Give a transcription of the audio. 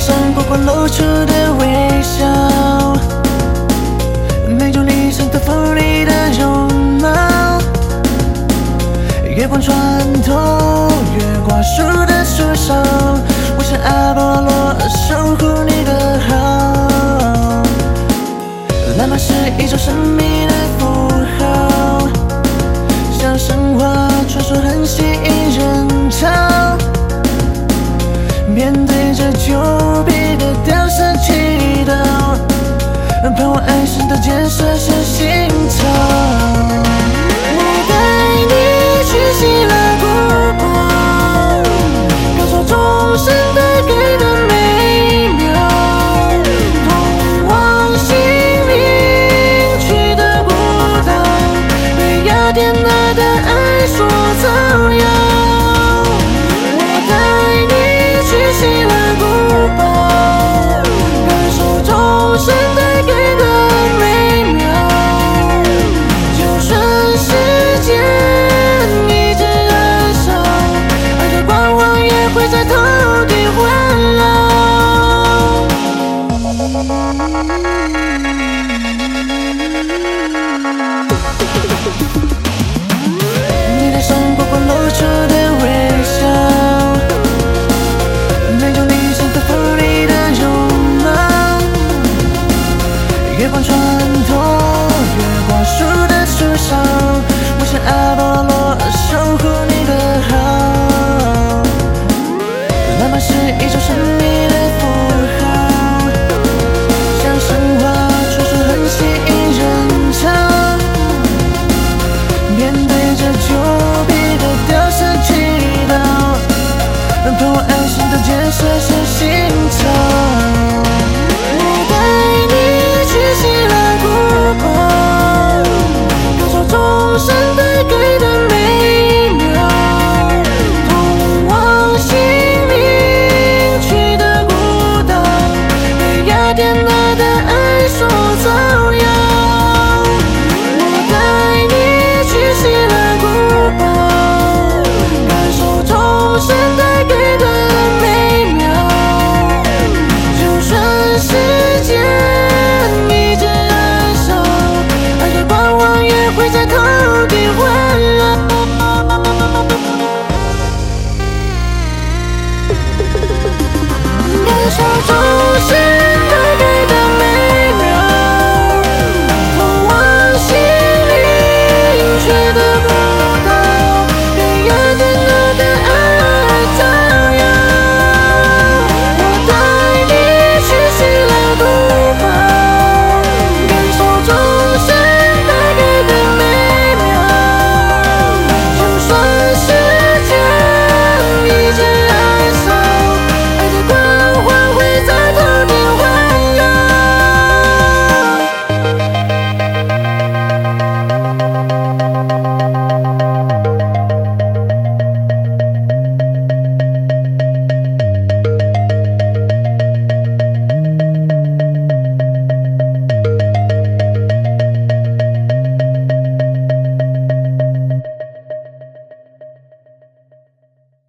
上不过露出的微笑，那种理想的锋利的容貌，月光穿透月光树的树梢，我像阿波罗守护你的好。浪漫是一种神秘的符号，像神话传说很吸引人潮。面对着丘比特雕刻祈祷，盼望爱神的箭射向心潮。我带你去希腊古堡，感受众神带给的美妙，通往心灵去的古道，被雅典娜的爱所造谣。希腊古堡，感受众神带给的美妙，就算时间一直燃烧，爱的光芒也会在头顶环绕。你脸上不过露出的微笑，月光穿透月光树的树梢，我像阿波罗守护你的好。浪漫是一种神秘的符号，像神话传说很吸引人潮。面对着丘比特雕刻祈祷，盼望爱神的箭射向心潮。希腊古堡，感受众神带给的